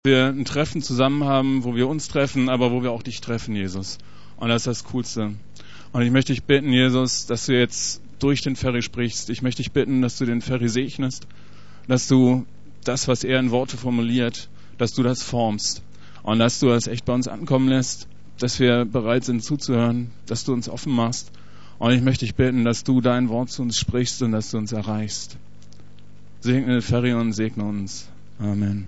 Wir ein Treffen zusammen haben, wo wir uns treffen, aber wo wir auch dich treffen, Jesus. Und das ist das Coolste. Und ich möchte dich bitten, Jesus, dass du jetzt durch den Ferry sprichst. Ich möchte dich bitten, dass du den Ferry segnest, dass du das, was er in Worte formuliert, dass du das formst und dass du das echt bei uns ankommen lässt, dass wir bereit sind zuzuhören, dass du uns offen machst. Und ich möchte dich bitten, dass du dein Wort zu uns sprichst und dass du uns erreichst. Segne den Ferry und segne uns. Amen.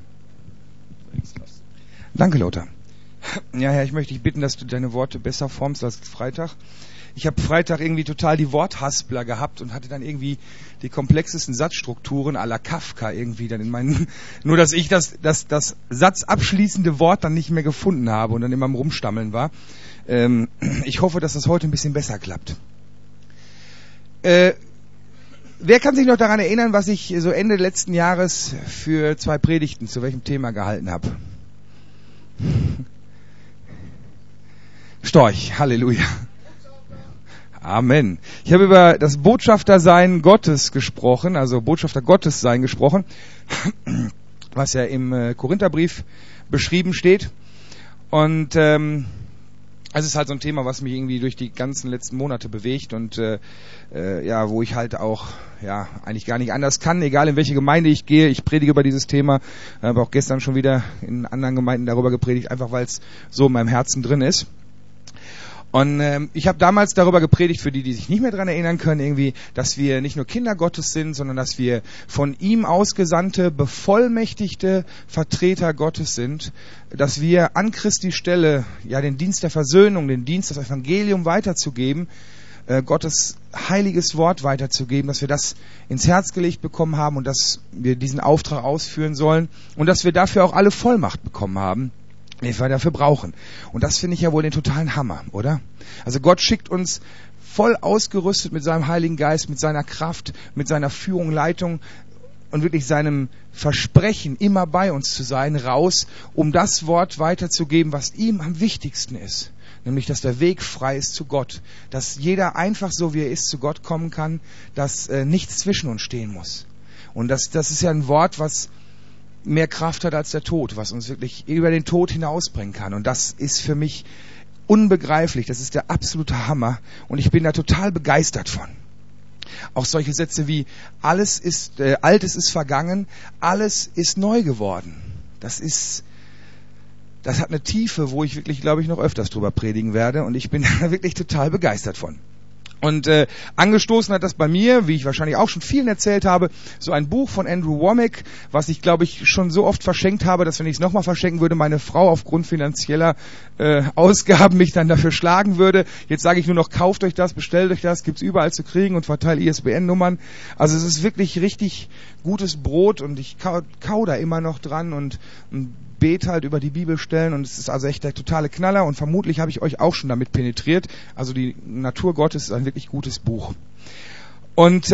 Danke, Lothar. Ja, Herr, ich möchte dich bitten, dass du deine Worte besser formst als Freitag. Ich habe Freitag irgendwie total die Worthaspler gehabt und hatte dann irgendwie die komplexesten Satzstrukturen à la Kafka irgendwie dann in meinen... Nur, dass ich das satzabschließende Wort dann nicht mehr gefunden habe und dann immer am Rumstammeln war. Ich hoffe, dass das heute ein bisschen besser klappt. Wer kann sich noch daran erinnern, was ich so Ende letzten Jahres für 2 Predigten zu welchem Thema gehalten habe? Storch, Halleluja. Amen. Ich habe über das Botschaftersein Gottes gesprochen, also Botschafter Gottes sein gesprochen, was ja im Korintherbrief beschrieben steht. Und es ist halt so ein Thema, was mich irgendwie durch die ganzen letzten Monate bewegt und wo ich halt auch eigentlich gar nicht anders kann, egal in welche Gemeinde ich gehe. Ich predige über dieses Thema, habe auch gestern schon wieder in anderen Gemeinden darüber gepredigt, einfach weil es so in meinem Herzen drin ist. Und ich habe damals darüber gepredigt, für die sich nicht mehr daran erinnern können, irgendwie, dass wir nicht nur Kinder Gottes sind, sondern dass wir von ihm ausgesandte, bevollmächtigte Vertreter Gottes sind, dass wir an Christi Stelle den Dienst der Versöhnung, den Dienst, das Evangelium weiterzugeben, Gottes heiliges Wort weiterzugeben, dass wir das ins Herz gelegt bekommen haben und dass wir diesen Auftrag ausführen sollen und dass wir dafür auch alle Vollmacht bekommen haben, die wir dafür brauchen. Und das finde ich ja wohl den totalen Hammer, oder? Also Gott schickt uns voll ausgerüstet mit seinem Heiligen Geist, mit seiner Kraft, mit seiner Führung, Leitung und wirklich seinem Versprechen, immer bei uns zu sein, raus, um das Wort weiterzugeben, was ihm am wichtigsten ist. Nämlich, dass der Weg frei ist zu Gott. Dass jeder einfach so, wie er ist, zu Gott kommen kann, dass nichts zwischen uns stehen muss. Und das ist ja ein Wort, was mehr Kraft hat als der Tod, was uns wirklich über den Tod hinausbringen kann. Und das ist für mich unbegreiflich. Das ist der absolute Hammer. Und ich bin da total begeistert von. Auch solche Sätze wie, Altes ist vergangen, alles ist neu geworden. Das hat eine Tiefe, wo ich wirklich, glaube ich, noch öfters drüber predigen werde. Und ich bin da wirklich total begeistert von. Und angestoßen hat das bei mir, wie ich wahrscheinlich auch schon vielen erzählt habe, so ein Buch von Andrew Wommack, was ich, glaube ich, schon so oft verschenkt habe, dass wenn ich es nochmal verschenken würde, meine Frau aufgrund finanzieller Ausgaben mich dann dafür schlagen würde. Jetzt sage ich nur noch, kauft euch das, bestellt euch das, gibt's überall zu kriegen und verteile ISBN-Nummern. Also es ist wirklich richtig gutes Brot und ich kau da immer noch dran und bete halt über die Bibelstellen und es ist also echt der totale Knaller und vermutlich habe ich euch auch schon damit penetriert. Also die Natur Gottes ist ein wirklich gutes Buch. Und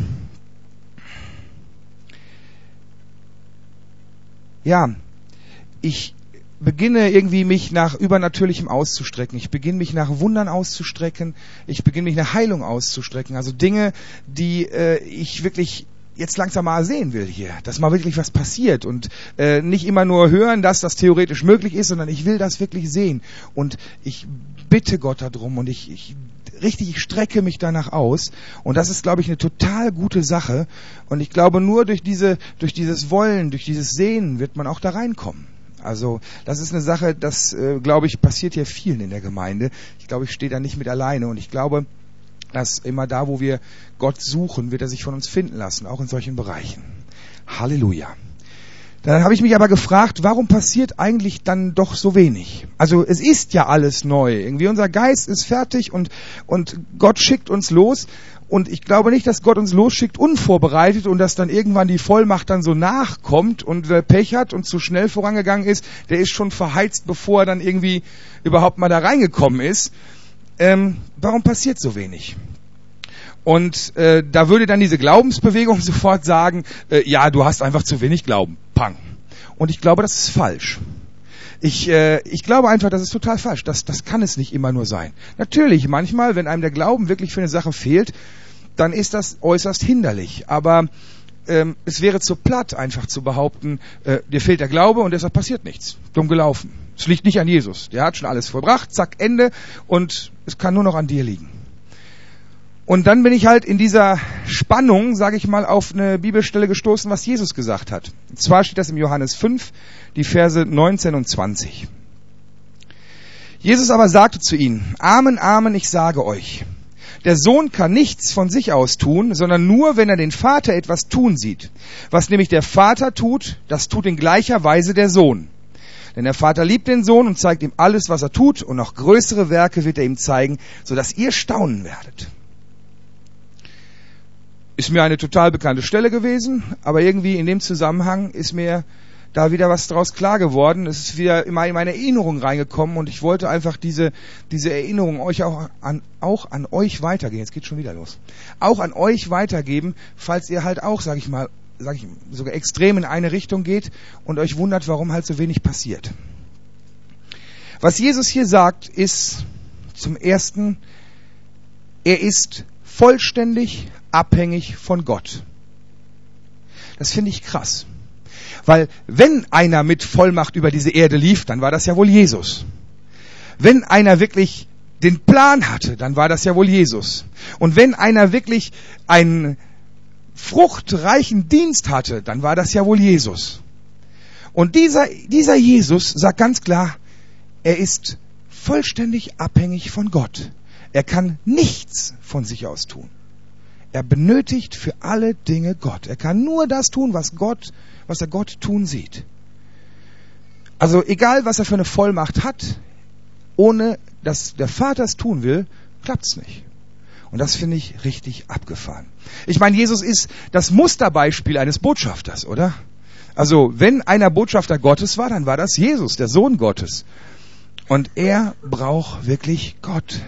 ich beginne irgendwie mich nach Übernatürlichem auszustrecken. Ich beginne mich nach Wundern auszustrecken. Ich beginne mich nach Heilung auszustrecken. Also Dinge, die ich wirklich jetzt langsam mal sehen will hier, dass mal wirklich was passiert und nicht immer nur hören, dass das theoretisch möglich ist, sondern ich will das wirklich sehen und ich bitte Gott darum und ich strecke mich danach aus und das ist, glaube ich, eine total gute Sache und ich glaube, nur durch dieses Wollen, durch dieses Sehen wird man auch da reinkommen. Also das ist eine Sache, das, glaube ich, passiert hier vielen in der Gemeinde. Ich glaube, ich stehe da nicht mit alleine und ich glaube, dass immer da, wo wir Gott suchen, wird er sich von uns finden lassen, auch in solchen Bereichen. Halleluja. Dann habe ich mich aber gefragt, warum passiert eigentlich dann doch so wenig? Also es ist ja alles neu. Irgendwie unser Geist ist fertig und Gott schickt uns los. Und ich glaube nicht, dass Gott uns losschickt unvorbereitet und dass dann irgendwann die Vollmacht dann so nachkommt und wer Pech hat und zu schnell vorangegangen ist, der ist schon verheizt, bevor er dann irgendwie überhaupt mal da reingekommen ist. Warum passiert so wenig? Und da würde dann diese Glaubensbewegung sofort sagen, du hast einfach zu wenig Glauben. Pang. Und ich glaube, das ist falsch. Ich glaube einfach, das ist total falsch. Das kann es nicht immer nur sein. Natürlich, manchmal, wenn einem der Glauben wirklich für eine Sache fehlt, dann ist das äußerst hinderlich. Aber es wäre zu platt, einfach zu behaupten, dir fehlt der Glaube und deshalb passiert nichts. Dumm gelaufen. Es liegt nicht an Jesus. Der hat schon alles vollbracht, zack, Ende, und es kann nur noch an dir liegen. Und dann bin ich halt in dieser Spannung, sage ich mal, auf eine Bibelstelle gestoßen, was Jesus gesagt hat. Und zwar steht das im Johannes 5, die Verse 19 und 20. Jesus aber sagte zu ihnen: Amen, Amen, ich sage euch, der Sohn kann nichts von sich aus tun, sondern nur, wenn er den Vater etwas tun sieht. Was nämlich der Vater tut, das tut in gleicher Weise der Sohn. Denn der Vater liebt den Sohn und zeigt ihm alles, was er tut, und noch größere Werke wird er ihm zeigen, sodass ihr staunen werdet. Ist mir eine total bekannte Stelle gewesen, aber irgendwie in dem Zusammenhang ist mir da wieder was draus klar geworden. Es ist wieder in meine Erinnerung reingekommen und ich wollte einfach diese Erinnerung euch auch an euch weitergeben. Jetzt geht's schon wieder los. Auch an euch weitergeben, falls ihr halt auch, sag ich sogar extrem in eine Richtung geht und euch wundert, warum halt so wenig passiert. Was Jesus hier sagt, ist zum Ersten, er ist vollständig abhängig von Gott. Das finde ich krass. Weil wenn einer mit Vollmacht über diese Erde lief, dann war das ja wohl Jesus. Wenn einer wirklich den Plan hatte, dann war das ja wohl Jesus. Und wenn einer wirklich einen fruchtreichen Dienst hatte, dann war das ja wohl Jesus. Und dieser Jesus sagt ganz klar, er ist vollständig abhängig von Gott. Er kann nichts von sich aus tun. Er benötigt für alle Dinge Gott. Er kann nur das tun, was er Gott tun sieht. Also egal, was er für eine Vollmacht hat, ohne dass der Vater es tun will, klappt's nicht. Und das finde ich richtig abgefahren. Ich meine, Jesus ist das Musterbeispiel eines Botschafters, oder? Also wenn einer Botschafter Gottes war, dann war das Jesus, der Sohn Gottes. Und er braucht wirklich Gott.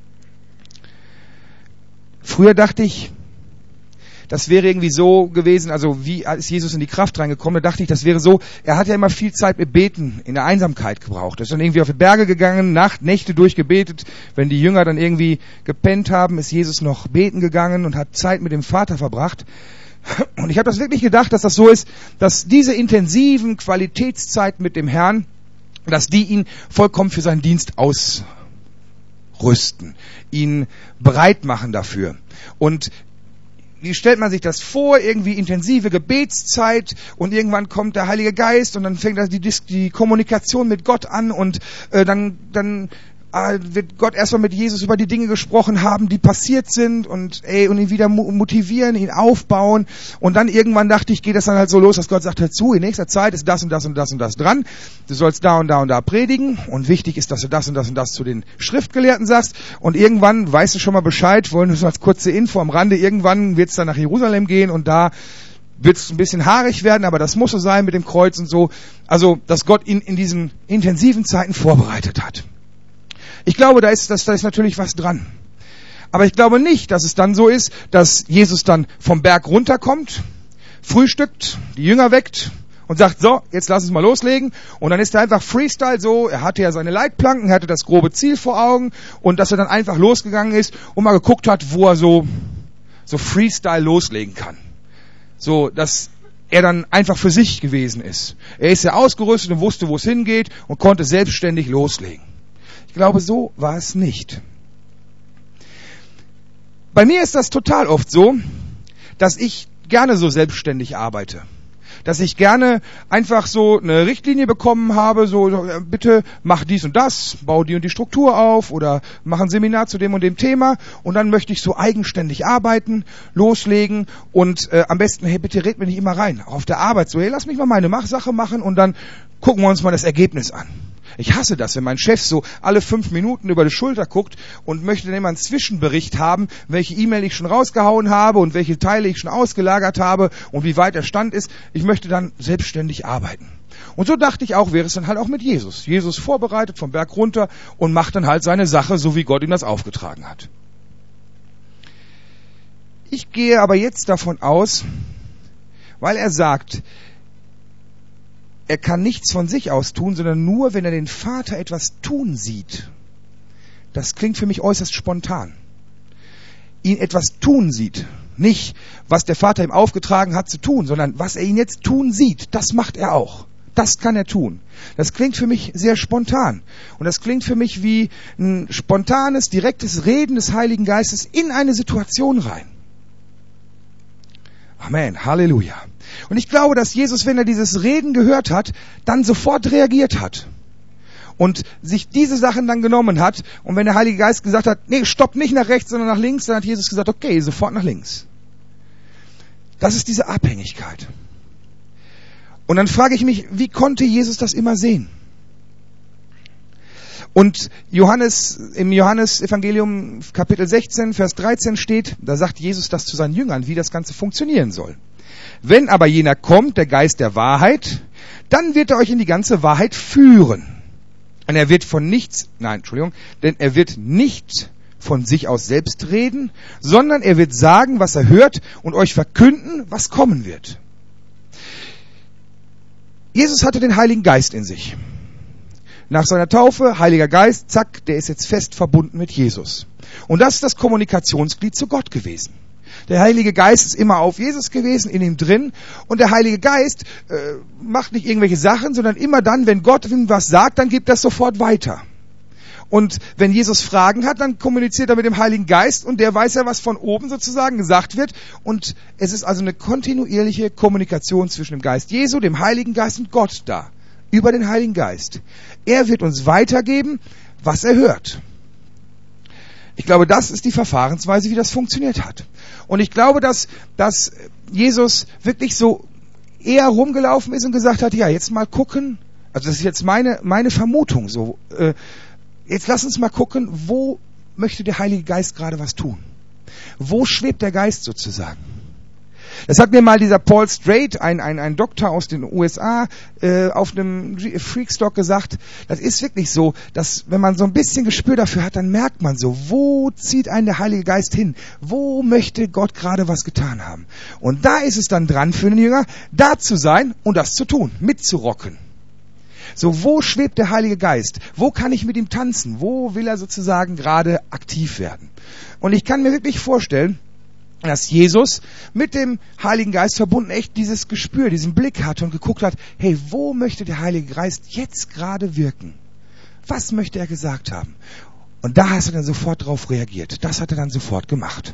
Früher dachte ich, das wäre irgendwie so gewesen, also wie ist Jesus in die Kraft reingekommen, da dachte ich, das wäre so, er hat ja immer viel Zeit mit Beten in der Einsamkeit gebraucht. Er ist dann irgendwie auf die Berge gegangen, Nächte durchgebetet. Wenn die Jünger dann irgendwie gepennt haben, ist Jesus noch beten gegangen und hat Zeit mit dem Vater verbracht. Und ich habe das wirklich gedacht, dass das so ist, dass diese intensiven Qualitätszeiten mit dem Herrn, dass die ihn vollkommen für seinen Dienst ausrüsten, ihn bereit machen dafür. Und wie stellt man sich das vor? Irgendwie intensive Gebetszeit und irgendwann kommt der Heilige Geist und dann fängt die Kommunikation mit Gott an und dann wird Gott erstmal mit Jesus über die Dinge gesprochen haben, die passiert sind und ihn wieder motivieren, ihn aufbauen. Und dann irgendwann dachte ich, geht das dann halt so los, dass Gott sagt, hör zu, in nächster Zeit ist das und das und das und das dran. Du sollst da und da und da predigen und wichtig ist, dass du das und das und das zu den Schriftgelehrten sagst. Und irgendwann weißt du schon mal Bescheid, wollen wir so als kurze Info am Rande, irgendwann wird es dann nach Jerusalem gehen und da wird es ein bisschen haarig werden, aber das muss so sein mit dem Kreuz und so. Also, dass Gott ihn in diesen intensiven Zeiten vorbereitet hat. Ich glaube, da ist natürlich was dran. Aber ich glaube nicht, dass es dann so ist, dass Jesus dann vom Berg runterkommt, frühstückt, die Jünger weckt und sagt, so, jetzt lass uns mal loslegen. Und dann ist er einfach Freestyle so, er hatte ja seine Leitplanken, er hatte das grobe Ziel vor Augen und dass er dann einfach losgegangen ist und mal geguckt hat, wo er so Freestyle loslegen kann. So, dass er dann einfach für sich gewesen ist. Er ist ja ausgerüstet und wusste, wo es hingeht und konnte selbstständig loslegen. Ich glaube, so war es nicht. Bei mir ist das total oft so, dass ich gerne so selbstständig arbeite. Dass ich gerne einfach so eine Richtlinie bekommen habe, so bitte mach dies und das, bau die und die Struktur auf oder mach ein Seminar zu dem und dem Thema und dann möchte ich so eigenständig arbeiten, loslegen und am besten, hey, bitte red mir nicht immer rein. Auch auf der Arbeit so, hey, lass mich mal meine Sache machen und dann gucken wir uns mal das Ergebnis an. Ich hasse das, wenn mein Chef so alle 5 Minuten über die Schulter guckt und möchte dann immer einen Zwischenbericht haben, welche E-Mail ich schon rausgehauen habe und welche Teile ich schon ausgelagert habe und wie weit der Stand ist. Ich möchte dann selbstständig arbeiten. Und so dachte ich auch, wäre es dann halt auch mit Jesus. Jesus vorbereitet vom Berg runter und macht dann halt seine Sache, so wie Gott ihm das aufgetragen hat. Ich gehe aber jetzt davon aus, weil er sagt, er kann nichts von sich aus tun, sondern nur, wenn er den Vater etwas tun sieht. Das klingt für mich äußerst spontan. Ihn etwas tun sieht. Nicht, was der Vater ihm aufgetragen hat zu tun, sondern was er ihn jetzt tun sieht, das macht er auch. Das kann er tun. Das klingt für mich sehr spontan. Und das klingt für mich wie ein spontanes, direktes Reden des Heiligen Geistes in eine Situation rein. Amen. Halleluja. Und ich glaube, dass Jesus, wenn er dieses Reden gehört hat, dann sofort reagiert hat. Und sich diese Sachen dann genommen hat. Und wenn der Heilige Geist gesagt hat, nee, stopp nicht nach rechts, sondern nach links, dann hat Jesus gesagt, okay, sofort nach links. Das ist diese Abhängigkeit. Und dann frage ich mich, wie konnte Jesus das immer sehen? Und im Johannes-Evangelium Kapitel 16, Vers 13 steht, da sagt Jesus das zu seinen Jüngern, wie das Ganze funktionieren soll. Wenn aber jener kommt, der Geist der Wahrheit, dann wird er euch in die ganze Wahrheit führen. Und er wird denn er wird nicht von sich aus selbst reden, sondern er wird sagen, was er hört und euch verkünden, was kommen wird. Jesus hatte den Heiligen Geist in sich. Nach seiner Taufe, Heiliger Geist, zack, der ist jetzt fest verbunden mit Jesus. Und das ist das Kommunikationsglied zu Gott gewesen. Der Heilige Geist ist immer auf Jesus gewesen, in ihm drin. Und der Heilige Geist macht nicht irgendwelche Sachen, sondern immer dann, wenn Gott ihm was sagt, dann gibt er es sofort weiter. Und wenn Jesus Fragen hat, dann kommuniziert er mit dem Heiligen Geist und der weiß ja, was von oben sozusagen gesagt wird. Und es ist also eine kontinuierliche Kommunikation zwischen dem Geist Jesu, dem Heiligen Geist und Gott da. Über den Heiligen Geist. Er wird uns weitergeben, was er hört. Ich glaube, das ist die Verfahrensweise, wie das funktioniert hat. Und ich glaube, dass Jesus wirklich so eher rumgelaufen ist und gesagt hat, ja, jetzt mal gucken, also das ist jetzt meine Vermutung so, jetzt lass uns mal gucken, wo möchte der Heilige Geist gerade was tun? Wo schwebt der Geist sozusagen? Das hat mir mal dieser Paul Strait, ein Doktor aus den USA, auf einem Freakstock gesagt. Das ist wirklich so, dass wenn man so ein bisschen Gespür dafür hat, dann merkt man so, wo zieht einen der Heilige Geist hin? Wo möchte Gott gerade was getan haben? Und da ist es dann dran für den Jünger, da zu sein und das zu tun, mitzurocken. So, wo schwebt der Heilige Geist? Wo kann ich mit ihm tanzen? Wo will er sozusagen gerade aktiv werden? Und ich kann mir wirklich vorstellen, dass Jesus mit dem Heiligen Geist verbunden echt dieses Gespür, diesen Blick hatte und geguckt hat, hey, wo möchte der Heilige Geist jetzt gerade wirken? Was möchte er gesagt haben? Und da hat er dann sofort drauf reagiert. Das hat er dann sofort gemacht.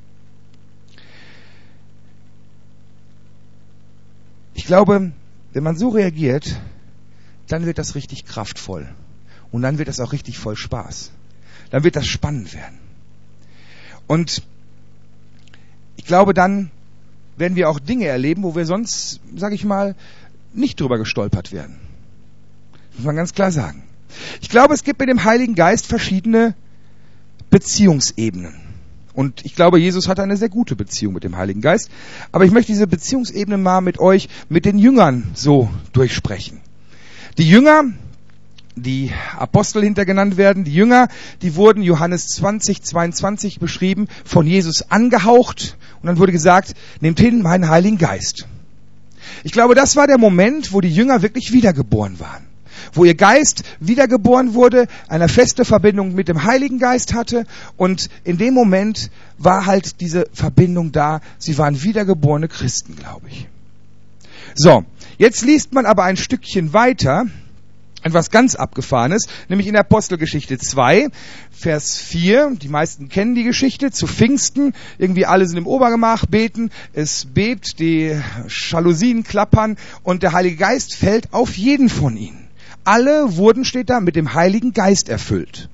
Ich glaube, wenn man so reagiert, dann wird das richtig kraftvoll. Und dann wird das auch richtig voll Spaß. Dann wird das spannend werden. Und ich glaube, dann werden wir auch Dinge erleben, wo wir sonst, sage ich mal, nicht drüber gestolpert werden. Das muss man ganz klar sagen. Ich glaube, es gibt mit dem Heiligen Geist verschiedene Beziehungsebenen. Und ich glaube, Jesus hatte eine sehr gute Beziehung mit dem Heiligen Geist. Aber ich möchte diese Beziehungsebene mal mit euch, mit den Jüngern so durchsprechen. Die Jünger, die Apostel hinter genannt werden, die Jünger, die wurden Johannes 20, 22 beschrieben, von Jesus angehaucht und dann wurde gesagt, nehmt hin meinen Heiligen Geist. Ich glaube, das war der Moment, wo die Jünger wirklich wiedergeboren waren. Wo ihr Geist wiedergeboren wurde, eine feste Verbindung mit dem Heiligen Geist hatte und in dem Moment war halt diese Verbindung da. Sie waren wiedergeborene Christen, glaube ich. So, jetzt liest man aber ein Stückchen weiter, etwas ganz Abgefahrenes, nämlich in der Apostelgeschichte 2, Vers 4. Die meisten kennen die Geschichte. Zu Pfingsten, irgendwie alle sind im Obergemach, beten, es bebt, die Jalousien klappern und der Heilige Geist fällt auf jeden von ihnen. Alle wurden, steht da, mit dem Heiligen Geist erfüllt.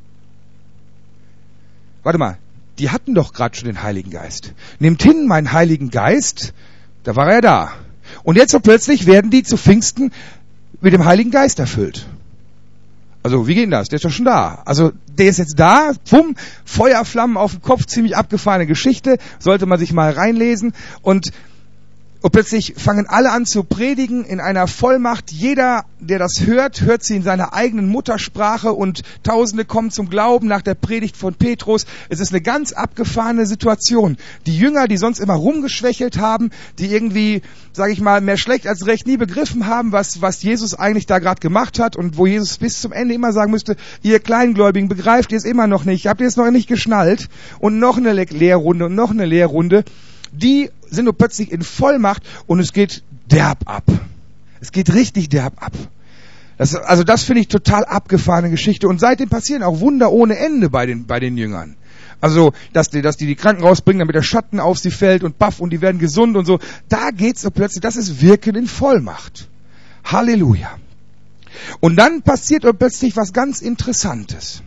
Warte mal, die hatten doch gerade schon den Heiligen Geist. Nehmt hin meinen Heiligen Geist, da war er da. Und jetzt so plötzlich werden die zu Pfingsten mit dem Heiligen Geist erfüllt. Also, wie geht denn das? Der ist doch schon da. Also, der ist jetzt da, bumm, Feuerflammen auf dem Kopf, ziemlich abgefahrene Geschichte, sollte man sich mal reinlesen. Und plötzlich fangen alle an zu predigen in einer Vollmacht. Jeder, der das hört, hört sie in seiner eigenen Muttersprache und Tausende kommen zum Glauben nach der Predigt von Petrus. Es ist eine ganz abgefahrene Situation. Die Jünger, die sonst immer rumgeschwächelt haben, die irgendwie, sage ich mal, mehr schlecht als recht nie begriffen haben, was Jesus eigentlich da gerade gemacht hat und wo Jesus bis zum Ende immer sagen müsste, ihr Kleingläubigen, begreift ihr es immer noch nicht, habt ihr es noch nicht geschnallt? Und noch eine Lehrrunde und noch eine Lehrrunde. die sind nur plötzlich in Vollmacht und es geht derb ab. Es geht richtig derb ab. Das finde ich total abgefahrene Geschichte. Und seitdem passieren auch Wunder ohne Ende bei den Jüngern. Also, dass die Kranken rausbringen, damit der Schatten auf sie fällt und baff und die werden gesund und so. Da geht's so plötzlich, das ist Wirken in Vollmacht. Halleluja. Und dann passiert plötzlich was ganz Interessantes.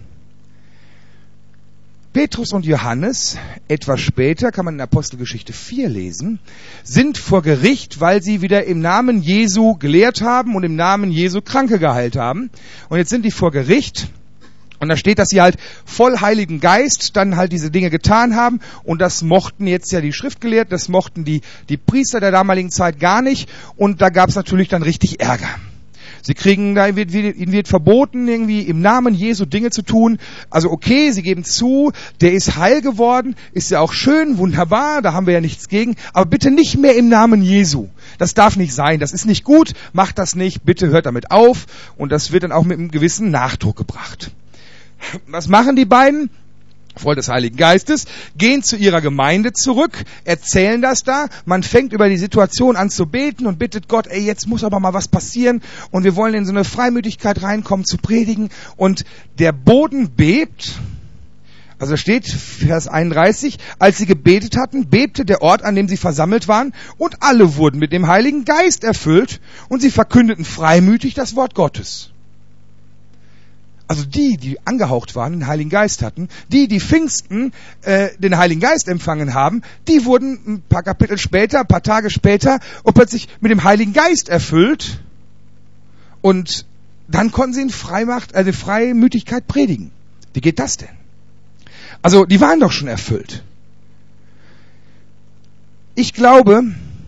Petrus und Johannes, etwas später, kann man in Apostelgeschichte 4 lesen, sind vor Gericht, weil sie wieder im Namen Jesu gelehrt haben und im Namen Jesu Kranke geheilt haben. Und jetzt sind die vor Gericht. Und da steht, dass sie halt voll Heiligen Geist dann halt diese Dinge getan haben. Und das mochten jetzt ja die Schriftgelehrten, das mochten die Priester der damaligen Zeit gar nicht. Und da gab es natürlich dann richtig Ärger. Ihnen wird verboten, irgendwie im Namen Jesu Dinge zu tun. Also okay, sie geben zu, der ist heil geworden, ist ja auch schön, wunderbar, da haben wir ja nichts gegen. Aber bitte nicht mehr im Namen Jesu. Das darf nicht sein, das ist nicht gut, macht das nicht, bitte hört damit auf. Und das wird dann auch mit einem gewissen Nachdruck gebracht. Was machen die beiden? Voll des Heiligen Geistes, gehen zu ihrer Gemeinde zurück, erzählen das da, man fängt über die Situation an zu beten und bittet Gott, jetzt muss aber mal was passieren und wir wollen in so eine Freimütigkeit reinkommen zu predigen und der Boden bebt. Also da steht, Vers 31, als sie gebetet hatten, bebte der Ort, an dem sie versammelt waren und alle wurden mit dem Heiligen Geist erfüllt und sie verkündeten freimütig das Wort Gottes. Also die angehaucht waren, den Heiligen Geist hatten, die Pfingsten den Heiligen Geist empfangen haben, die wurden ein paar Kapitel später, ein paar Tage später und plötzlich mit dem Heiligen Geist erfüllt und dann konnten sie in Freimütigkeit predigen. Wie geht das denn? Also die waren doch schon erfüllt. Ich glaube,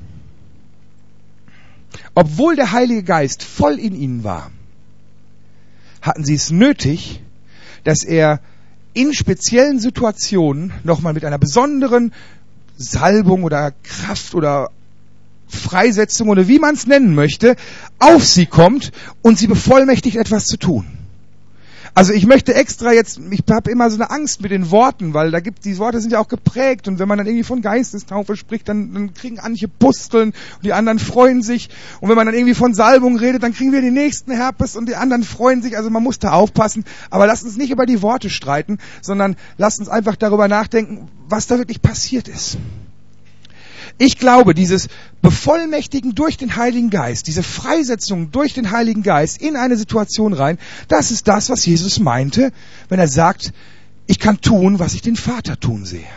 obwohl der Heilige Geist voll in ihnen war, hatten sie es nötig, dass er in speziellen Situationen nochmal mit einer besonderen Salbung oder Kraft oder Freisetzung oder wie man es nennen möchte, auf sie kommt und sie bevollmächtigt, etwas zu tun. Also ich möchte extra ich habe immer so eine Angst mit den Worten, weil die Worte sind ja auch geprägt und wenn man dann irgendwie von Geistestaufe spricht, dann kriegen manche Pusteln und die anderen freuen sich und wenn man dann irgendwie von Salbung redet, dann kriegen wir den nächsten Herpes und die anderen freuen sich, also man muss da aufpassen, aber lasst uns nicht über die Worte streiten, sondern lasst uns einfach darüber nachdenken, was da wirklich passiert ist. Ich glaube, dieses Bevollmächtigen durch den Heiligen Geist, diese Freisetzung durch den Heiligen Geist in eine Situation rein, das ist das, was Jesus meinte, wenn er sagt, ich kann tun, was ich den Vater tun sehe.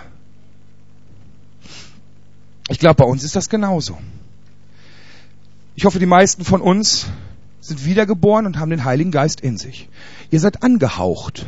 Ich glaube, bei uns ist das genauso. Ich hoffe, die meisten von uns sind wiedergeboren und haben den Heiligen Geist in sich. Ihr seid angehaucht.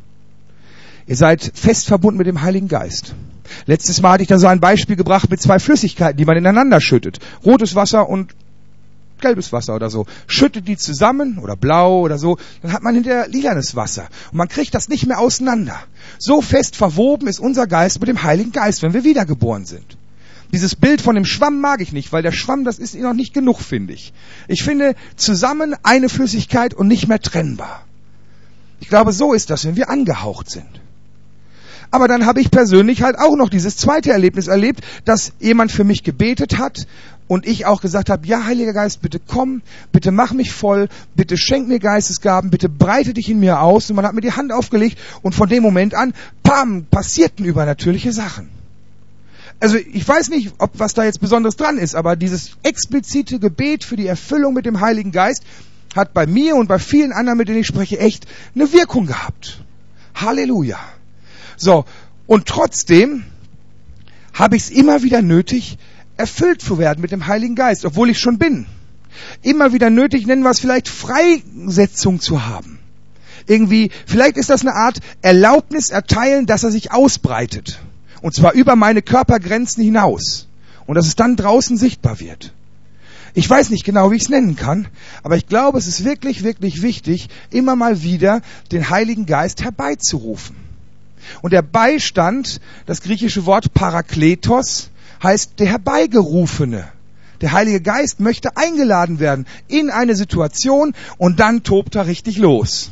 Ihr seid fest verbunden mit dem Heiligen Geist. Letztes Mal hatte ich da so ein Beispiel gebracht mit 2 Flüssigkeiten, die man ineinander schüttet. Rotes Wasser und gelbes Wasser oder so. Schüttet die zusammen oder blau oder so, dann hat man hinterher lilanes Wasser. Und man kriegt das nicht mehr auseinander. So fest verwoben ist unser Geist mit dem Heiligen Geist, wenn wir wiedergeboren sind. Dieses Bild von dem Schwamm mag ich nicht, weil der Schwamm, das ist noch nicht genug, finde ich. Ich finde, zusammen eine Flüssigkeit und nicht mehr trennbar. Ich glaube, so ist das, wenn wir angehaucht sind. Aber dann habe ich persönlich halt auch noch dieses zweite Erlebnis erlebt, dass jemand für mich gebetet hat und ich auch gesagt habe, ja, Heiliger Geist, bitte komm, bitte mach mich voll, bitte schenk mir Geistesgaben, bitte breite dich in mir aus. Und man hat mir die Hand aufgelegt und von dem Moment an, pam, passierten übernatürliche Sachen. Also ich weiß nicht, was da jetzt Besonderes dran ist, aber dieses explizite Gebet für die Erfüllung mit dem Heiligen Geist hat bei mir und bei vielen anderen, mit denen ich spreche, echt eine Wirkung gehabt. Halleluja. So, und trotzdem habe ich es immer wieder nötig, erfüllt zu werden mit dem Heiligen Geist, obwohl ich schon bin. Immer wieder nötig, nennen wir es vielleicht Freisetzung zu haben. Irgendwie, vielleicht ist das eine Art Erlaubnis erteilen, dass er sich ausbreitet. Und zwar über meine Körpergrenzen hinaus. Und dass es dann draußen sichtbar wird. Ich weiß nicht genau, wie ich es nennen kann, aber ich glaube, es ist wirklich, wirklich wichtig, immer mal wieder den Heiligen Geist herbeizurufen. Und der Beistand, das griechische Wort Parakletos, heißt der Herbeigerufene. Der Heilige Geist möchte eingeladen werden in eine Situation und dann tobt er richtig los.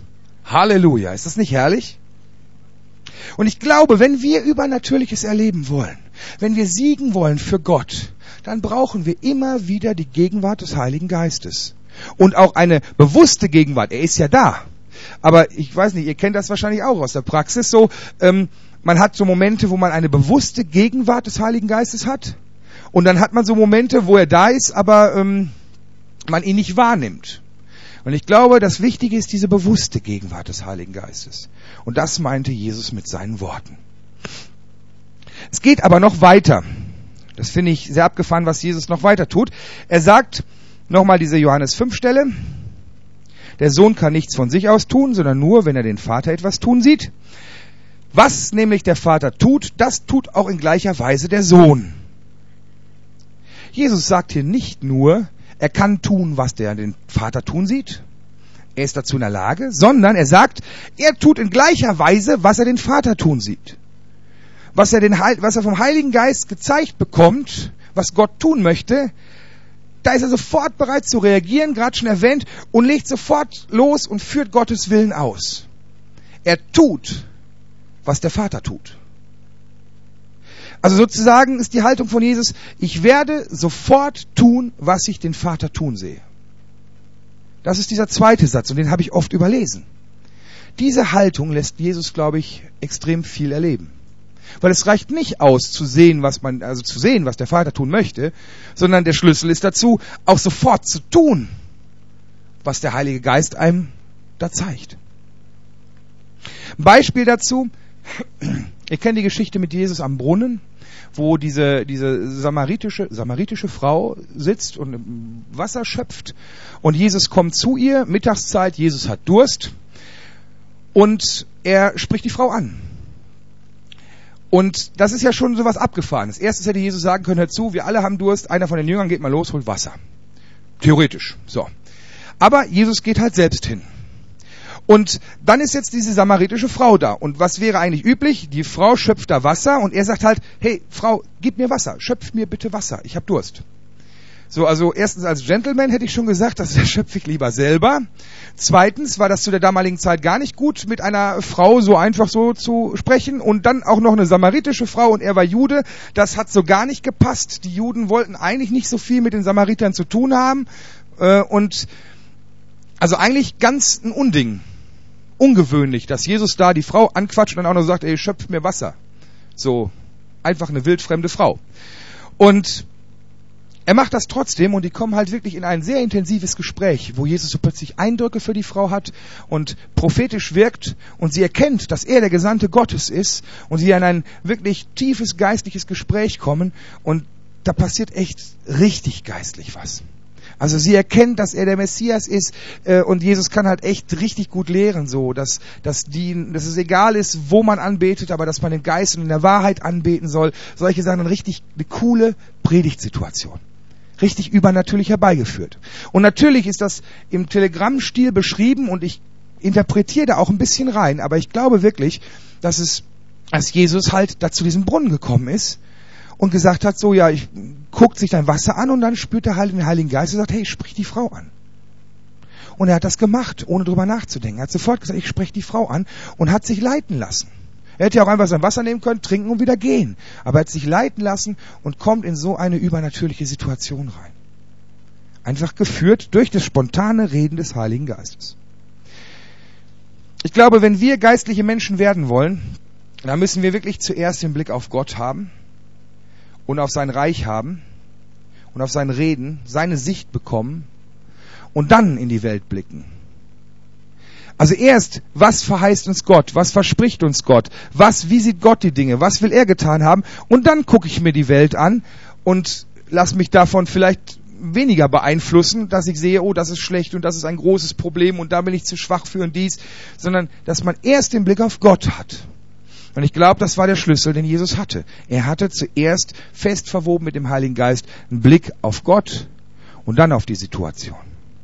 Halleluja, ist das nicht herrlich? Und ich glaube, wenn wir Übernatürliches erleben wollen, Wenn wir siegen wollen für Gott, dann brauchen wir immer wieder die Gegenwart des Heiligen Geistes. Und auch eine bewusste Gegenwart. Er ist ja da. Aber ich weiß nicht, ihr kennt das wahrscheinlich auch aus der Praxis so. Man hat so Momente, wo man eine bewusste Gegenwart des Heiligen Geistes hat. Und dann hat man so Momente, wo er da ist, aber man ihn nicht wahrnimmt. Und ich glaube, das Wichtige ist diese bewusste Gegenwart des Heiligen Geistes. Und das meinte Jesus mit seinen Worten. Es geht aber noch weiter. Das finde ich sehr abgefahren, was Jesus noch weiter tut. Er sagt, nochmal diese Johannes 5 Stelle, der Sohn kann nichts von sich aus tun, sondern nur, wenn er den Vater etwas tun sieht. Was nämlich der Vater tut, das tut auch in gleicher Weise der Sohn. Jesus sagt hier nicht nur, er kann tun, was der den Vater tun sieht. Er ist dazu in der Lage, sondern er sagt, er tut in gleicher Weise, was er den Vater tun sieht. Was er vom Heiligen Geist gezeigt bekommt, was Gott tun möchte, da ist er sofort bereit zu reagieren, gerade schon erwähnt, und legt sofort los und führt Gottes Willen aus. Er tut, was der Vater tut. Also sozusagen ist die Haltung von Jesus, ich werde sofort tun, was ich den Vater tun sehe. Das ist dieser zweite Satz und den habe ich oft überlesen. Diese Haltung lässt Jesus, glaube ich, extrem viel erleben. Weil es reicht nicht aus, zu sehen, was der Vater tun möchte, sondern der Schlüssel ist dazu, auch sofort zu tun, was der Heilige Geist einem da zeigt. Ein Beispiel dazu, ihr kennt die Geschichte mit Jesus am Brunnen, wo diese samaritische Frau sitzt und Wasser schöpft und Jesus kommt zu ihr, Mittagszeit, Jesus hat Durst und er spricht die Frau an. Und das ist ja schon so was Abgefahrenes. Erstens hätte Jesus sagen können, hör zu, wir alle haben Durst, einer von den Jüngern geht mal los, holt Wasser. Theoretisch, so. Aber Jesus geht halt selbst hin. Und dann ist jetzt diese samaritische Frau da. Und was wäre eigentlich üblich? Die Frau schöpft da Wasser und er sagt halt, hey, Frau, gib mir Wasser, schöpf mir bitte Wasser, ich habe Durst. So, also erstens als Gentleman hätte ich schon gesagt, das schöpfe ich lieber selber. Zweitens war das zu der damaligen Zeit gar nicht gut, mit einer Frau so einfach so zu sprechen. Und dann auch noch eine samaritische Frau und er war Jude. Das hat so gar nicht gepasst. Die Juden wollten eigentlich nicht so viel mit den Samaritern zu tun haben. Und also eigentlich ganz ein Unding. Ungewöhnlich, dass Jesus da die Frau anquatscht und dann auch noch sagt, ey, schöpf mir Wasser. So, einfach eine wildfremde Frau. Und er macht das trotzdem und die kommen halt wirklich in ein sehr intensives Gespräch, wo Jesus so plötzlich Eindrücke für die Frau hat und prophetisch wirkt und sie erkennt, dass er der Gesandte Gottes ist und sie in ein wirklich tiefes geistliches Gespräch kommen und da passiert echt richtig geistlich was. Also sie erkennt, dass er der Messias ist und Jesus kann halt echt richtig gut lehren, so dass es egal ist, wo man anbetet, aber dass man im Geist und in der Wahrheit anbeten soll. Solche Sachen, richtig eine coole Predigtsituation. Richtig übernatürlich herbeigeführt. Und natürlich ist das im Telegrammstil beschrieben und ich interpretiere da auch ein bisschen rein, aber ich glaube wirklich, dass Jesus halt da zu diesem Brunnen gekommen ist und gesagt hat, so ja, guckt sich dein Wasser an und dann spürt er halt den Heiligen Geist und sagt, hey, sprich die Frau an. Und er hat das gemacht, ohne drüber nachzudenken. Er hat sofort gesagt, ich spreche die Frau an und hat sich leiten lassen. Er hätte ja auch einfach sein Wasser nehmen können, trinken und wieder gehen. Aber er hat sich leiten lassen und kommt in so eine übernatürliche Situation rein. Einfach geführt durch das spontane Reden des Heiligen Geistes. Ich glaube, wenn wir geistliche Menschen werden wollen, dann müssen wir wirklich zuerst den Blick auf Gott haben und auf sein Reich haben und auf sein Reden, seine Sicht bekommen und dann in die Welt blicken. Also erst, was verheißt uns Gott? Was verspricht uns Gott? Wie sieht Gott die Dinge? Was will er getan haben? Und dann gucke ich mir die Welt an und lass mich davon vielleicht weniger beeinflussen, dass ich sehe, oh, das ist schlecht und das ist ein großes Problem und da bin ich zu schwach für und dies, sondern dass man erst den Blick auf Gott hat. Und ich glaube, das war der Schlüssel, den Jesus hatte. Er hatte zuerst fest verwoben mit dem Heiligen Geist einen Blick auf Gott und dann auf die Situation.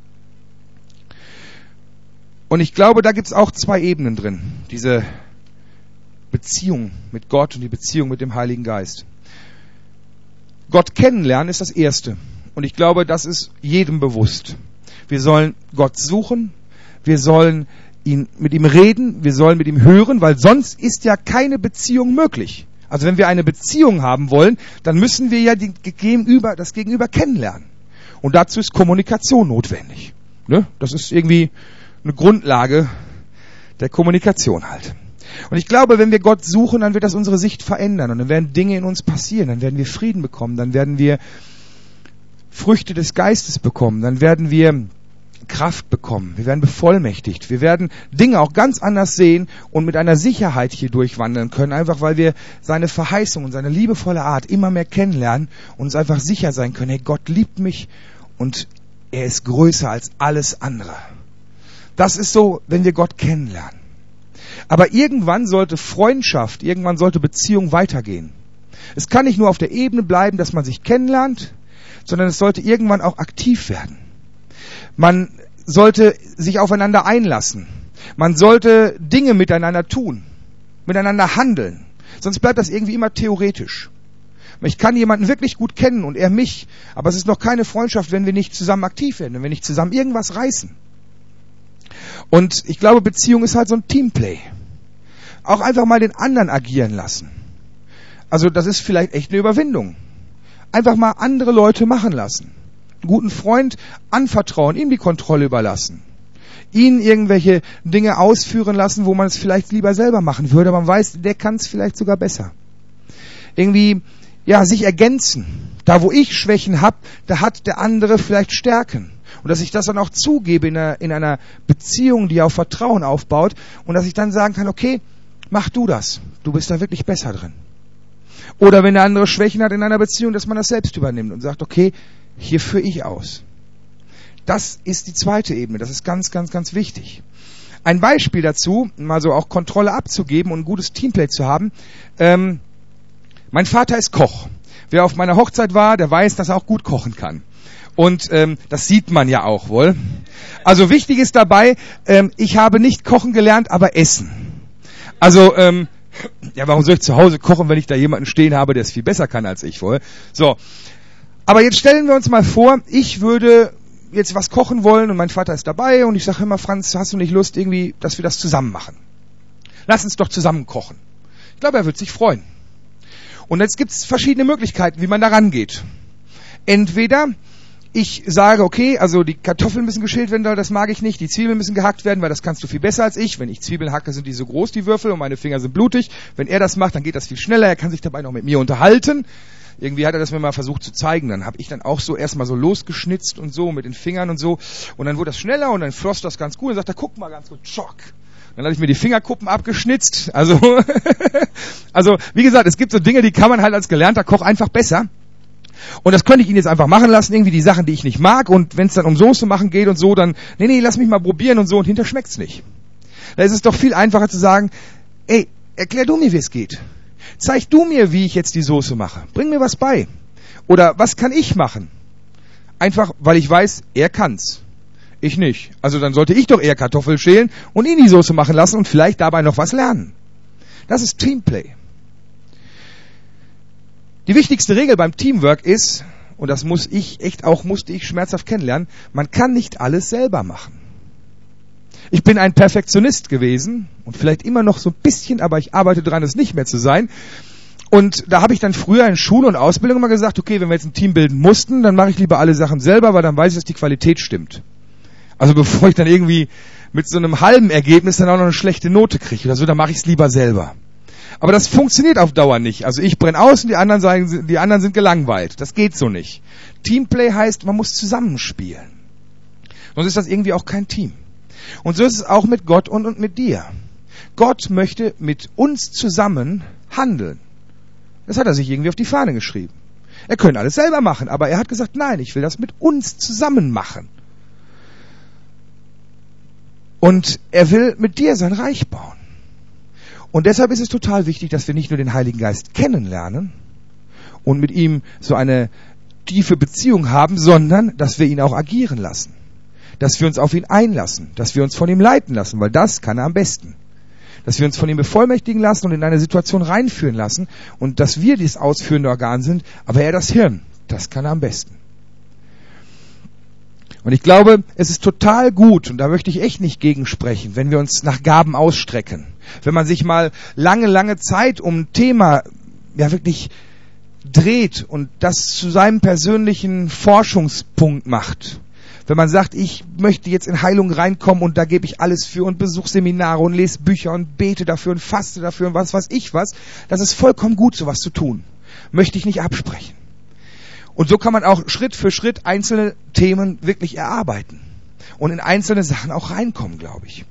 Und ich glaube, da gibt's auch zwei Ebenen drin. Diese Beziehung mit Gott und die Beziehung mit dem Heiligen Geist. Gott kennenlernen ist das Erste. Und ich glaube, das ist jedem bewusst. Wir sollen Gott suchen, wir sollen mit ihm reden, wir sollen mit ihm hören, weil sonst ist ja keine Beziehung möglich. Also wenn wir eine Beziehung haben wollen, dann müssen wir ja das Gegenüber kennenlernen. Und dazu ist Kommunikation notwendig. Ne? Das ist irgendwie eine Grundlage der Kommunikation halt. Und ich glaube, wenn wir Gott suchen, dann wird das unsere Sicht verändern. Und dann werden Dinge in uns passieren. Dann werden wir Frieden bekommen. Dann werden wir Früchte des Geistes bekommen. Dann werden wir Kraft bekommen. Wir werden bevollmächtigt. Wir werden Dinge auch ganz anders sehen und mit einer Sicherheit hier durchwandern können, einfach weil wir seine Verheißung und seine liebevolle Art immer mehr kennenlernen und uns einfach sicher sein können, hey, Gott liebt mich und er ist größer als alles andere. Das ist so, wenn wir Gott kennenlernen. Aber irgendwann sollte Freundschaft, irgendwann sollte Beziehung weitergehen. Es kann nicht nur auf der Ebene bleiben, dass man sich kennenlernt, sondern es sollte irgendwann auch aktiv werden. Man sollte sich aufeinander einlassen. Man sollte Dinge miteinander tun, miteinander handeln. Sonst bleibt das irgendwie immer theoretisch. Ich kann jemanden wirklich gut kennen und er mich, aber es ist noch keine Freundschaft, wenn wir nicht zusammen aktiv werden, wenn wir nicht zusammen irgendwas reißen. Und ich glaube, Beziehung ist halt so ein Teamplay. Auch einfach mal den anderen agieren lassen. Also das ist vielleicht echt eine Überwindung. Einfach mal andere Leute machen lassen. Einen guten Freund anvertrauen, ihm die Kontrolle überlassen. Ihn irgendwelche Dinge ausführen lassen, wo man es vielleicht lieber selber machen würde, aber man weiß, der kann es vielleicht sogar besser. Irgendwie, ja, sich ergänzen. Da, wo ich Schwächen habe, da hat der andere vielleicht Stärken. Und dass ich das dann auch zugebe in einer Beziehung, die auf Vertrauen aufbaut und dass ich dann sagen kann, okay, mach du das. Du bist da wirklich besser drin. Oder wenn der andere Schwächen hat in einer Beziehung, dass man das selbst übernimmt und sagt, okay, hier führe ich aus. Das ist die zweite Ebene. Das ist ganz, ganz, ganz wichtig. Ein Beispiel dazu, mal so auch Kontrolle abzugeben und ein gutes Teamplay zu haben. Mein Vater ist Koch. Wer auf meiner Hochzeit war, der weiß, dass er auch gut kochen kann. Und das sieht man ja auch wohl. Also wichtig ist dabei, ich habe nicht kochen gelernt, aber essen. Also, ja, warum soll ich zu Hause kochen, wenn ich da jemanden stehen habe, der es viel besser kann als ich wohl? So. Aber jetzt stellen wir uns mal vor, ich würde jetzt was kochen wollen und mein Vater ist dabei und ich sage immer, Franz, hast du nicht Lust irgendwie, dass wir das zusammen machen? Lass uns doch zusammen kochen. Ich glaube, er wird sich freuen. Und jetzt gibt es verschiedene Möglichkeiten, wie man da rangeht. Entweder ich sage, okay, also die Kartoffeln müssen geschält werden, das mag ich nicht, die Zwiebeln müssen gehackt werden, weil das kannst du viel besser als ich. Wenn ich Zwiebeln hacke, sind die so groß, die Würfel, und meine Finger sind blutig. Wenn er das macht, dann geht das viel schneller, er kann sich dabei noch mit mir unterhalten. Irgendwie hat er das mir mal versucht zu zeigen. Dann habe ich dann auch so erstmal so losgeschnitzt und so mit den Fingern und so. Und dann wurde das schneller und dann floss das ganz gut. Und sagt er, guck mal ganz gut, tschock. Dann habe ich mir die Fingerkuppen abgeschnitzt. Also, wie gesagt, es gibt so Dinge, die kann man halt als gelernter Koch einfach besser. Und das könnte ich ihn jetzt einfach machen lassen, irgendwie die Sachen, die ich nicht mag. Und wenn es dann um Soße machen geht und so, dann, nee, lass mich mal probieren und so, und hinterher schmeckt's nicht. Da ist es doch viel einfacher zu sagen, ey, erklär du mir, wie es geht. Zeig du mir, wie ich jetzt die Soße mache. Bring mir was bei. Oder was kann ich machen? Einfach, weil ich weiß, er kann's. Ich nicht. Also dann sollte ich doch eher Kartoffeln schälen und ihn die Soße machen lassen und vielleicht dabei noch was lernen. Das ist Teamplay. Die wichtigste Regel beim Teamwork ist, und das musste ich schmerzhaft kennenlernen, man kann nicht alles selber machen. Ich bin ein Perfektionist gewesen und vielleicht immer noch so ein bisschen, aber ich arbeite dran, es nicht mehr zu sein. Und da habe ich dann früher in Schule und Ausbildung immer gesagt, okay, wenn wir jetzt ein Team bilden mussten, dann mache ich lieber alle Sachen selber, weil dann weiß ich, dass die Qualität stimmt. Also bevor ich dann irgendwie mit so einem halben Ergebnis dann auch noch eine schlechte Note kriege oder so, dann mache ich es lieber selber. Aber das funktioniert auf Dauer nicht. Also ich brenne aus und die anderen sind gelangweilt. Das geht so nicht. Teamplay heißt, man muss zusammenspielen. Sonst ist das irgendwie auch kein Team. Und so ist es auch mit Gott und mit dir. Gott möchte mit uns zusammen handeln. Das hat er sich irgendwie auf die Fahne geschrieben. Er könnte alles selber machen, aber er hat gesagt, nein, ich will das mit uns zusammen machen. Und er will mit dir sein Reich bauen. Und deshalb ist es total wichtig, dass wir nicht nur den Heiligen Geist kennenlernen und mit ihm so eine tiefe Beziehung haben, sondern dass wir ihn auch agieren lassen. Dass wir uns auf ihn einlassen, dass wir uns von ihm leiten lassen, weil das kann er am besten. Dass wir uns von ihm bevollmächtigen lassen und in eine Situation reinführen lassen und dass wir das ausführende Organ sind, aber er das Hirn. Das kann er am besten. Und ich glaube, es ist total gut, und da möchte ich echt nicht gegensprechen, wenn wir uns nach Gaben ausstrecken. Wenn man sich mal lange Zeit um ein Thema ja wirklich dreht und das zu seinem persönlichen Forschungspunkt macht. Wenn man sagt, ich möchte jetzt in Heilung reinkommen und da gebe ich alles für und besuche Seminare und lese Bücher und bete dafür und faste dafür und was weiß ich was, das ist vollkommen gut, sowas zu tun. Möchte ich nicht absprechen. Und so kann man auch Schritt für Schritt einzelne Themen wirklich erarbeiten und in einzelne Sachen auch reinkommen, glaube ich.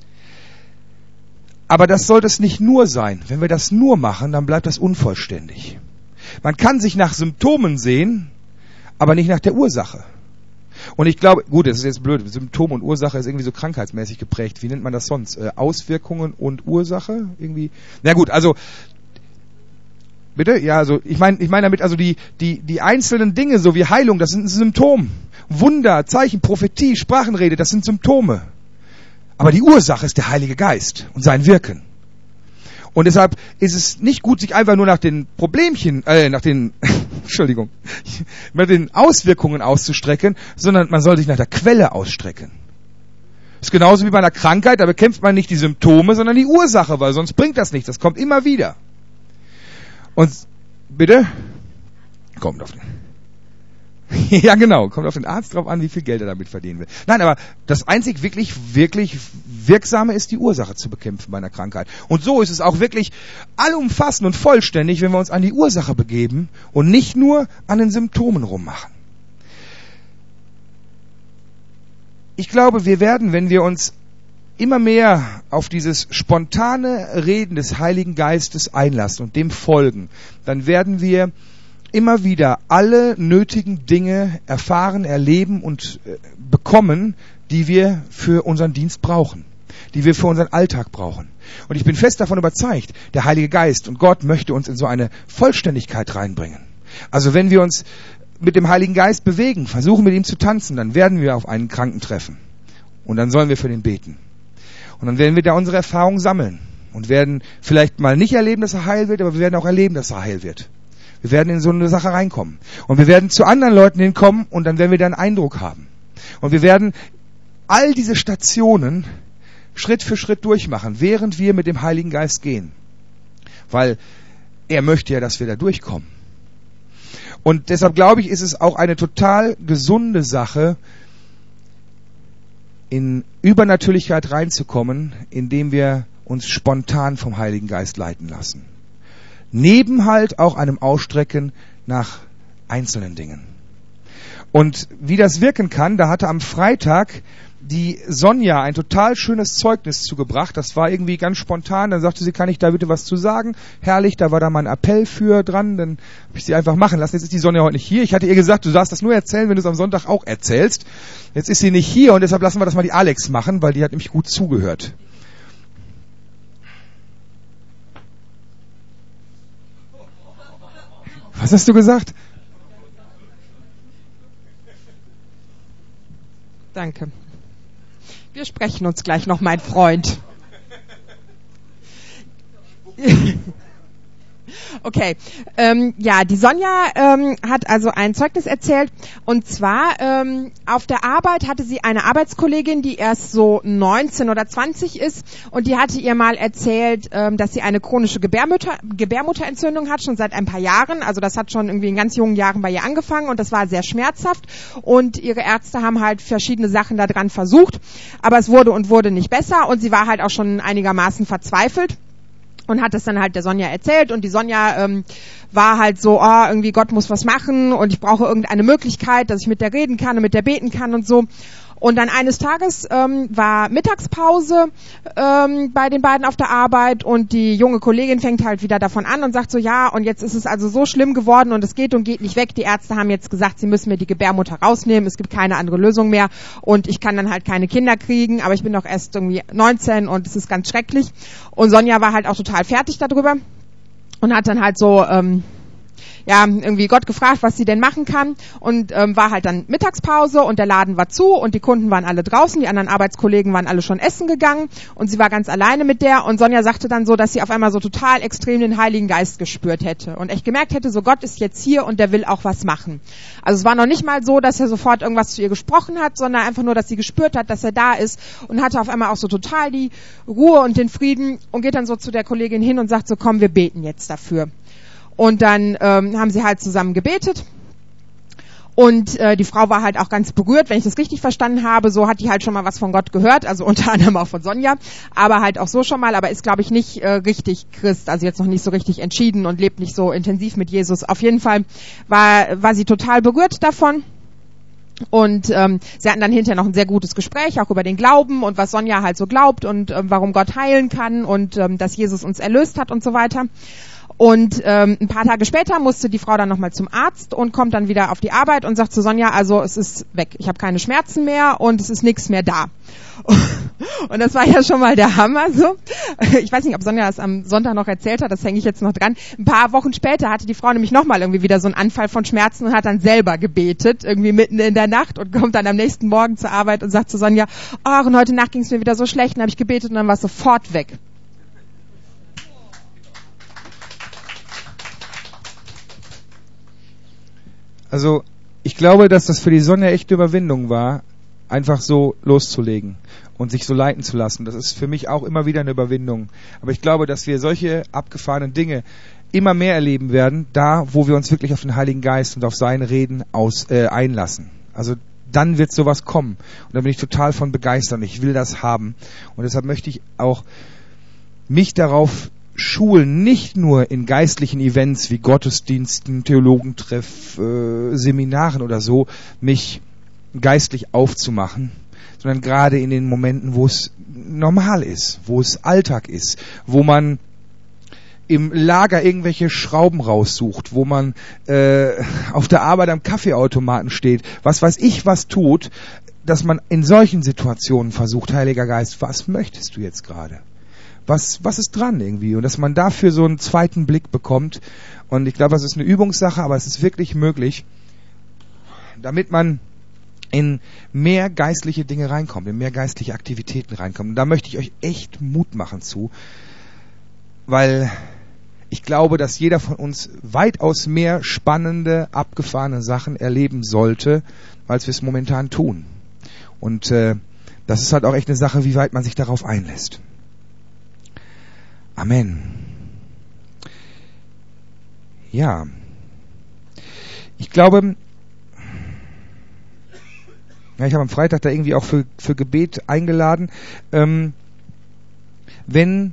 Aber das sollte es nicht nur sein. Wenn wir das nur machen, dann bleibt das unvollständig. Man kann sich nach Symptomen sehen, aber nicht nach der Ursache. Und ich glaube, gut, das ist jetzt blöd, Symptom und Ursache ist irgendwie so krankheitsmäßig geprägt. Wie nennt man das sonst? Auswirkungen und Ursache? Irgendwie. Na gut, also, bitte? Ja, also, ich meine damit, also die einzelnen Dinge, so wie Heilung, das sind ein Symptom. Wunder, Zeichen, Prophetie, Sprachenrede, das sind Symptome. Aber die Ursache ist der Heilige Geist und sein Wirken. Und deshalb ist es nicht gut, sich einfach nur nach den Problemchen, nach den Auswirkungen auszustrecken, sondern man soll sich nach der Quelle ausstrecken. Das ist genauso wie bei einer Krankheit, da bekämpft man nicht die Symptome, sondern die Ursache, weil sonst bringt das nichts, das kommt immer wieder. Und, bitte? Kommt auf den. Ja, genau. Kommt auf den Arzt drauf an, wie viel Geld er damit verdienen will. Nein, aber das einzig wirklich Wirksame ist, die Ursache zu bekämpfen bei einer Krankheit. Und so ist es auch wirklich allumfassend und vollständig, wenn wir uns an die Ursache begeben und nicht nur an den Symptomen rummachen. Ich glaube, wir werden, wenn wir uns immer mehr auf dieses spontane Reden des Heiligen Geistes einlassen und dem folgen, dann werden wir immer wieder alle nötigen Dinge erfahren, erleben und bekommen, die wir für unseren Dienst brauchen, die wir für unseren Alltag brauchen. Und ich bin fest davon überzeugt, der Heilige Geist und Gott möchte uns in so eine Vollständigkeit reinbringen. Also wenn wir uns mit dem Heiligen Geist bewegen, versuchen mit ihm zu tanzen, dann werden wir auf einen Kranken treffen. Und dann sollen wir für den beten. Und dann werden wir da unsere Erfahrungen sammeln und werden vielleicht mal nicht erleben, dass er heil wird, aber wir werden auch erleben, dass er heil wird. Wir werden in so eine Sache reinkommen. Und wir werden zu anderen Leuten hinkommen und dann werden wir da einen Eindruck haben. Und wir werden all diese Stationen Schritt für Schritt durchmachen, während wir mit dem Heiligen Geist gehen. Weil er möchte ja, dass wir da durchkommen. Und deshalb glaube ich, ist es auch eine total gesunde Sache, in Übernatürlichkeit reinzukommen, indem wir uns spontan vom Heiligen Geist leiten lassen. Neben halt auch einem Ausstrecken nach einzelnen Dingen. Und wie das wirken kann, da hatte am Freitag die Sonja ein total schönes Zeugnis zugebracht. Das war irgendwie ganz spontan. Dann sagte sie, kann ich da bitte was zu sagen? Herrlich, da war da mein Appell für dran. Dann habe ich sie einfach machen lassen. Jetzt ist die Sonja heute nicht hier. Ich hatte ihr gesagt, du darfst das nur erzählen, wenn du es am Sonntag auch erzählst. Jetzt ist sie nicht hier und deshalb lassen wir das mal die Alex machen, weil die hat nämlich gut zugehört. Was hast du gesagt? Danke. Wir sprechen uns gleich noch, mein Freund. Okay, die Sonja hat also ein Zeugnis erzählt und zwar auf der Arbeit hatte sie eine Arbeitskollegin, die erst so 19 oder 20 ist und die hatte ihr mal erzählt, dass sie eine chronische Gebärmutterentzündung hat, schon seit ein paar Jahren, also das hat schon irgendwie in ganz jungen Jahren bei ihr angefangen und das war sehr schmerzhaft und ihre Ärzte haben halt verschiedene Sachen da dran versucht, aber es wurde nicht besser und sie war halt auch schon einigermaßen verzweifelt. Und hat es dann halt der Sonja erzählt und die Sonja war halt so, irgendwie Gott muss was machen und ich brauche irgendeine Möglichkeit, dass ich mit der reden kann und mit der beten kann und so. Und dann eines Tages war Mittagspause bei den beiden auf der Arbeit und die junge Kollegin fängt halt wieder davon an und sagt so, ja, und jetzt ist es also so schlimm geworden und es geht nicht weg. Die Ärzte haben jetzt gesagt, sie müssen mir die Gebärmutter rausnehmen, es gibt keine andere Lösung mehr und ich kann dann halt keine Kinder kriegen, aber ich bin doch erst irgendwie 19 und es ist ganz schrecklich. Und Sonja war halt auch total fertig darüber und hat dann halt so irgendwie Gott gefragt, was sie denn machen kann und war halt dann Mittagspause und der Laden war zu und die Kunden waren alle draußen, die anderen Arbeitskollegen waren alle schon essen gegangen und sie war ganz alleine mit der und Sonja sagte dann so, dass sie auf einmal so total extrem den Heiligen Geist gespürt hätte und echt gemerkt hätte, so Gott ist jetzt hier und der will auch was machen. Also es war noch nicht mal so, dass er sofort irgendwas zu ihr gesprochen hat, sondern einfach nur, dass sie gespürt hat, dass er da ist und hatte auf einmal auch so total die Ruhe und den Frieden und geht dann so zu der Kollegin hin und sagt so, komm, wir beten jetzt dafür. Und dann haben sie halt zusammen gebetet. Und die Frau war halt auch ganz berührt, wenn ich das richtig verstanden habe. So hat die halt schon mal was von Gott gehört, also unter anderem auch von Sonja, aber halt auch so schon mal, aber ist, glaube ich, nicht richtig Christ, also jetzt noch nicht so richtig entschieden und lebt nicht so intensiv mit Jesus. Auf jeden Fall war sie total berührt davon. Und sie hatten dann hinterher noch ein sehr gutes Gespräch, auch über den Glauben und was Sonja halt so glaubt und warum Gott heilen kann und dass Jesus uns erlöst hat und so weiter. Und ein paar Tage später musste die Frau dann nochmal zum Arzt und kommt dann wieder auf die Arbeit und sagt zu Sonja, also es ist weg, ich habe keine Schmerzen mehr und es ist nichts mehr da. Und das war ja schon mal der Hammer so. Ich weiß nicht, ob Sonja das am Sonntag noch erzählt hat, das hänge ich jetzt noch dran. Ein paar Wochen später hatte die Frau nämlich nochmal irgendwie wieder so einen Anfall von Schmerzen und hat dann selber gebetet, irgendwie mitten in der Nacht und kommt dann am nächsten Morgen zur Arbeit und sagt zu Sonja, und heute Nacht ging es mir wieder so schlecht, und habe ich gebetet und dann war es sofort weg. Also ich glaube, dass das für die Sonja echte Überwindung war, einfach so loszulegen und sich so leiten zu lassen. Das ist für mich auch immer wieder eine Überwindung. Aber ich glaube, dass wir solche abgefahrenen Dinge immer mehr erleben werden, da wo wir uns wirklich auf den Heiligen Geist und auf sein Reden einlassen. Also dann wird sowas kommen. Und da bin ich total von begeistert. Ich will das haben. Und deshalb möchte ich auch mich darauf schulen, nicht nur in geistlichen Events wie Gottesdiensten, Theologentreff, Seminaren oder so, mich geistlich aufzumachen, sondern gerade in den Momenten, wo es normal ist, wo es Alltag ist, wo man im Lager irgendwelche Schrauben raussucht, wo man auf der Arbeit am Kaffeeautomaten steht, was weiß ich was tut, dass man in solchen Situationen versucht, Heiliger Geist, was möchtest du jetzt gerade? Was ist dran irgendwie? Und dass man dafür so einen zweiten Blick bekommt. Und ich glaube, das ist eine Übungssache, aber es ist wirklich möglich, damit man in mehr geistliche Dinge reinkommt, in mehr geistliche Aktivitäten reinkommt. Und da möchte ich euch echt Mut machen zu, weil ich glaube, dass jeder von uns weitaus mehr spannende, abgefahrene Sachen erleben sollte, als wir es momentan tun. Und das ist halt auch echt eine Sache, wie weit man sich darauf einlässt. Amen. Ja. Ich glaube, ich habe am Freitag da irgendwie auch für Gebet eingeladen. Wenn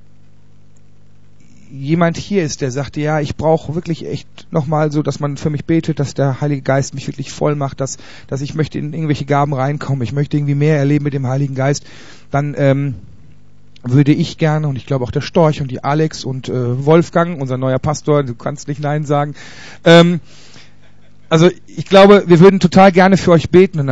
jemand hier ist, der sagt, ja, ich brauche wirklich echt nochmal so, dass man für mich betet, dass der Heilige Geist mich wirklich voll macht, dass ich möchte in irgendwelche Gaben reinkommen, ich möchte irgendwie mehr erleben mit dem Heiligen Geist, dann würde ich gerne, und ich glaube auch der Storch und die Alex und Wolfgang, unser neuer Pastor, du kannst nicht Nein sagen, also ich glaube, wir würden total gerne für euch beten. Und